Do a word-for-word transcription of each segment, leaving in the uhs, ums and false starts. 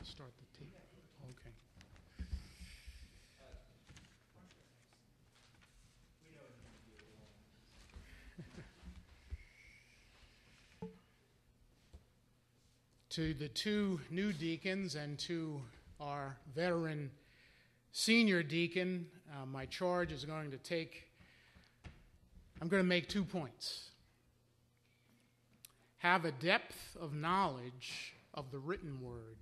Start the tape. Okay. To the two new deacons and to our veteran senior deacon, uh, my charge is going to take, I'm going to make two points. Have a depth of knowledge of the written word.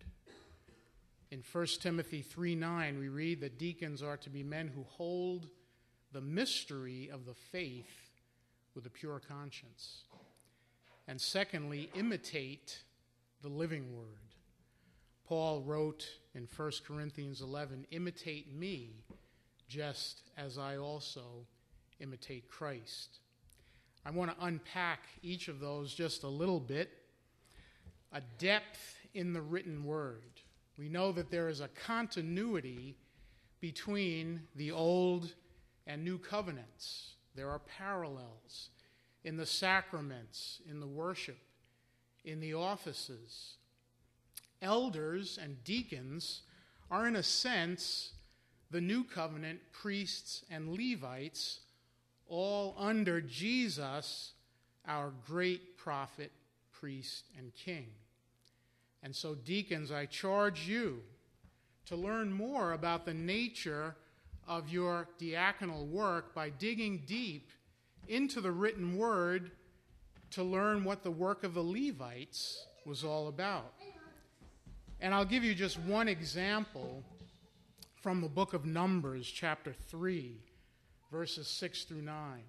In First Timothy three nine, we read that deacons are to be men who hold the mystery of the faith with a pure conscience. And secondly, imitate the living word. Paul wrote in First Corinthians eleven, imitate me just as I also imitate Christ. I want to unpack each of those just a little bit. A depth in the written word. We know that there is a continuity between the Old and New Covenants. There are parallels in the sacraments, in the worship, in the offices. Elders and deacons are, in a sense, the New Covenant priests and Levites, all under Jesus, our great prophet, priest, and king. And so, deacons, I charge you to learn more about the nature of your diaconal work by digging deep into the written word to learn what the work of the Levites was all about. And I'll give you just one example from the book of Numbers, chapter three, verses six through nine,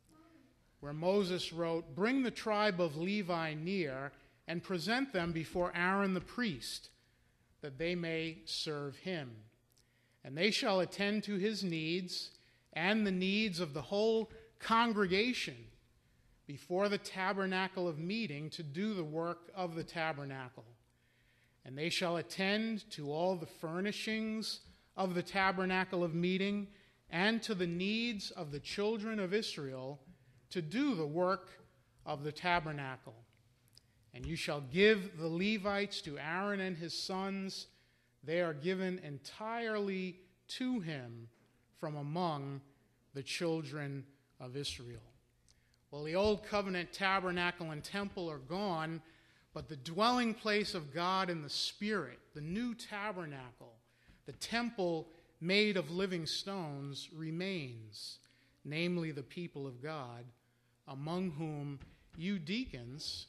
where Moses wrote, "Bring the tribe of Levi near and present them before Aaron the priest, that they may serve him. And they shall attend to his needs and the needs of the whole congregation before the tabernacle of meeting to do the work of the tabernacle. And they shall attend to all the furnishings of the tabernacle of meeting and to the needs of the children of Israel to do the work of the tabernacle. And you shall give the Levites to Aaron and his sons. They are given entirely to him from among the children of Israel." Well, the old covenant tabernacle and temple are gone, but the dwelling place of God in the Spirit, the new tabernacle, the temple made of living stones, remains, namely the people of God, among whom you deacons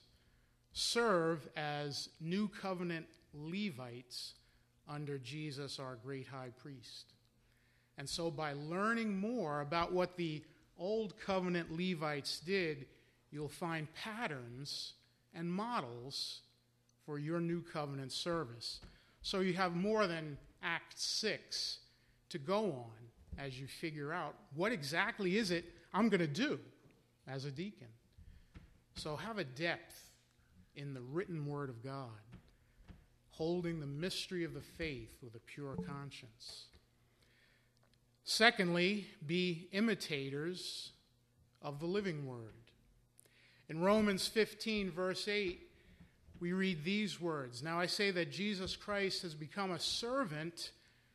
serve as new covenant Levites under Jesus, our great high priest. And so by learning more about what the old covenant Levites did, you'll find patterns and models for your new covenant service. So you have more than Acts six to go on as you figure out what exactly is it I'm going to do as a deacon. So have a depth in the written word of God, holding the mystery of the faith with a pure conscience. Secondly, be imitators of the living word. In Romans fifteen, verse eight, we read these words, "Now I say that Jesus Christ has become a servant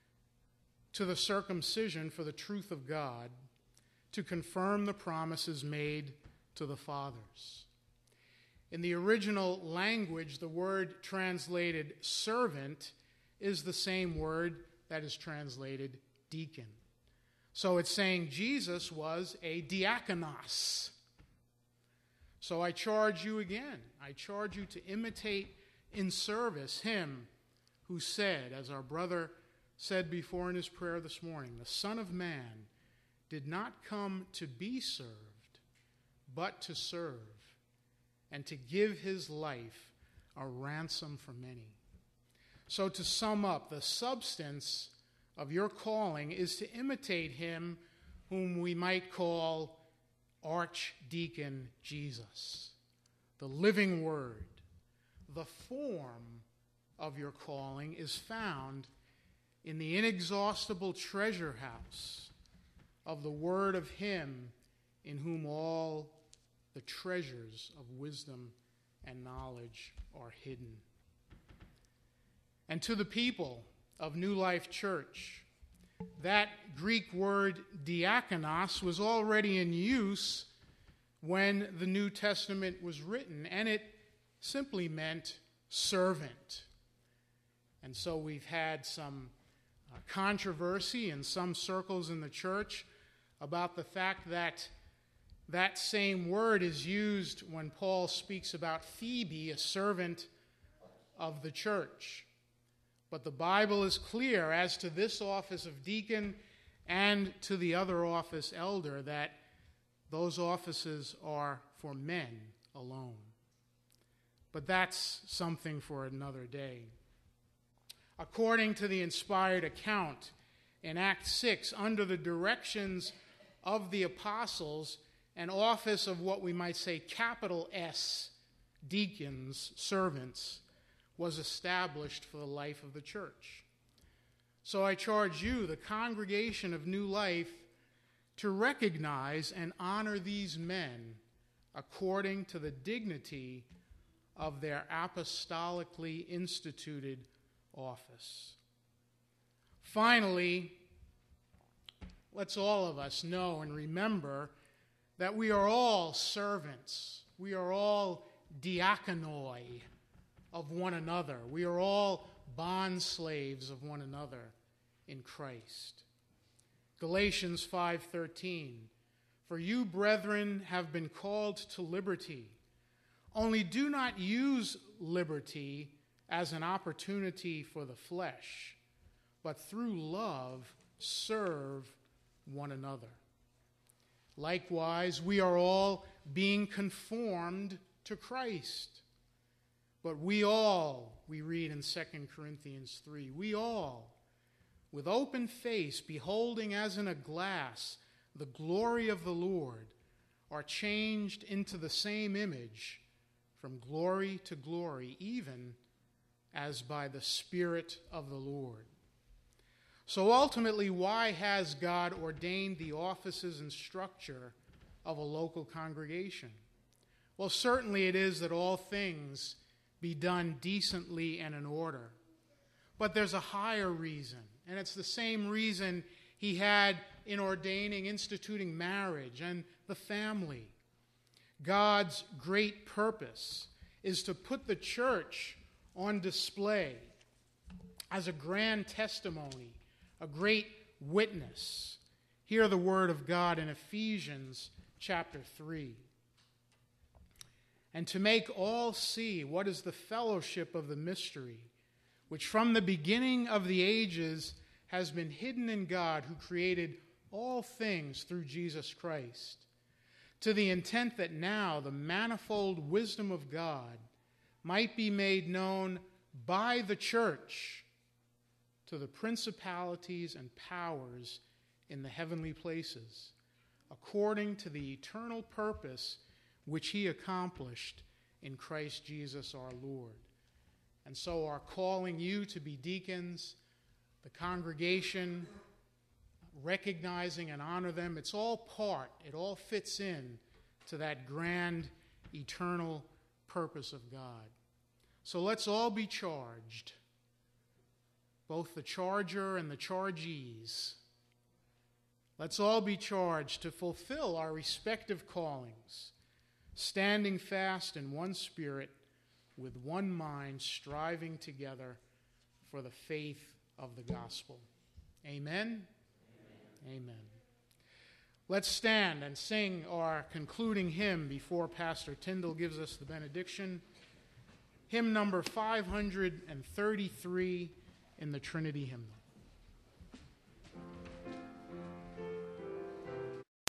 to the circumcision for the truth of God, to confirm the promises made to the fathers." In the original language, the word translated servant is the same word that is translated deacon. So it's saying Jesus was a diakonos. So I charge you again, I charge you to imitate in service him who said, as our brother said before in his prayer this morning, the Son of Man did not come to be served, but to serve, and to give his life a ransom for many. So to sum up, the substance of your calling is to imitate him whom we might call Archdeacon Jesus, the living word. The form of your calling is found in the inexhaustible treasure house of the word of him in whom all the treasures of wisdom and knowledge are hidden. and to the people of New Life Church. That Greek word diakonos was already in use when the New Testament was written, and it simply meant servant. And so we've had some uh, controversy in some circles in the church about the fact that that same word is used when Paul speaks about Phoebe, a servant of the church. But the Bible is clear as to this office of deacon and to the other office, elder, that those offices are for men alone. But that's something for another day. According to the inspired account in Acts six, under the directions of the apostles, an office of what we might say capital S, deacons, servants, was established for the life of the church. So I charge you, the congregation of New Life, to recognize and honor these men according to the dignity of their apostolically instituted office. Finally, let's all of us know and remember that we are all servants. We are all diakonoi of one another. We are all bond slaves of one another in Christ. Galatians five thirteen, for you, brethren, have been called to liberty. Only do not use liberty as an opportunity for the flesh, but through love serve one another. Likewise, we are all being conformed to Christ. But we all, we read in Second Corinthians three, we all, with open face, beholding as in a glass the glory of the Lord, are changed into the same image from glory to glory, even as by the Spirit of the Lord. So ultimately, why has God ordained the offices and structure of a local congregation? Well, certainly it is that all things be done decently and in order. But there's a higher reason, and it's the same reason he had in ordaining, instituting marriage and the family. God's great purpose is to put the church on display as a grand testimony, a great witness. Hear the word of God in Ephesians chapter three. And to make all see what is the fellowship of the mystery, which from the beginning of the ages has been hidden in God, who created all things through Jesus Christ, to the intent that now the manifold wisdom of God might be made known by the church to the principalities and powers in the heavenly places, according to the eternal purpose which he accomplished in Christ Jesus our Lord. And so our calling you to be deacons, the congregation, recognizing and honor them, it's all part, it all fits in to that grand, eternal purpose of God. So let's all be charged, both the charger and the chargees. Let's all be charged to fulfill our respective callings, standing fast in one spirit, with one mind, striving together for the faith of the gospel. Amen? Amen. Amen. Let's stand and sing our concluding hymn before Pastor Tyndall gives us the benediction. Hymn number five hundred thirty-three in the Trinity Hymnal.